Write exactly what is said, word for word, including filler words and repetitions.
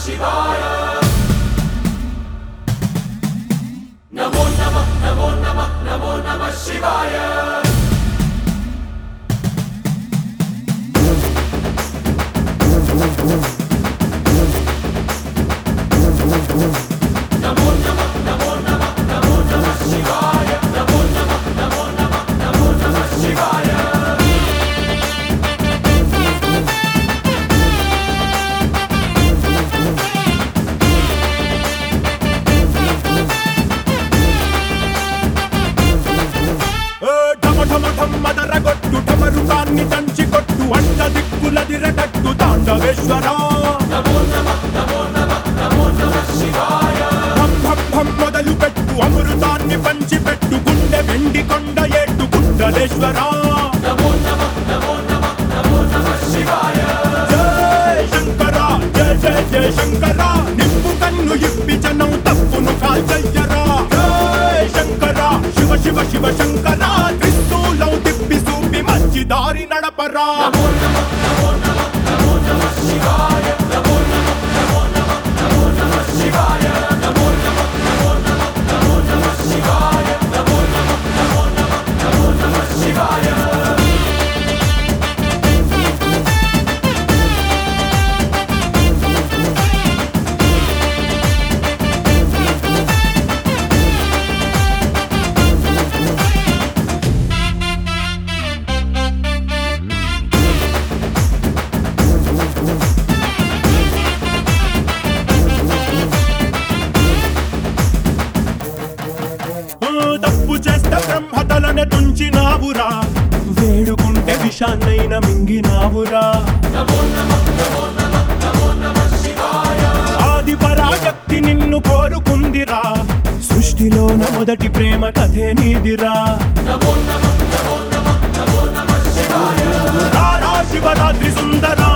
శివాయ నమో నమః నమో నమః నమో నమః శివాయ నమో నమః నమో నమః నమో నమః శివాయ నమో నమః నమో నమః నమో నమః శివాయ మదరగొట్టు ఠమరుకాన్ని దంచి కొట్టు అంట దిక్కులదిరగట్టు తాండవేశ్వరా నమో నమః నమో నమః నమో నమః శివాయ భం భం భం మొదలు పెట్టు అమృతాన్ని పంచి పెట్టు గుండె వెండి కొండ ఏట్టు గుండలేశ్వరా నమో నమః నమో నమః నమో నమః శివాయ జై శంకరా జయ జయ జయ శంకరా నిప్పు కన్ను ఇప్పి జనం తప్పును కాల్చయ్యరా జై శంకరా శివ శివ శివ శంకరా త్రిశూలం తిప్పి సూపి మంచి దారి నడపరా నమో నమః నమో నమః నమో నమః శివాయ నమో నమః నమో నమః నమో నమః శివాయ నమో నమః నమో నమః నమో నమః శివాయ నమో నమః నమో నమః నమో నమః శివాయ తప్పు చేస్తే బ్రహ్మతలనే తుంచినావురా వేడుకుంటే విషాన్నైన మింగినావురా నమో నమః నమో నమః నమో నమః శివాయ ఆది పరాశక్తి నిన్ను కోరుకుందిరా సృష్టిలోన మొదటి ప్రేమ కథే నీదిరా నమో నమః నమో నమః నమో నమః శివాయ రారా శివరాత్రి సుందరా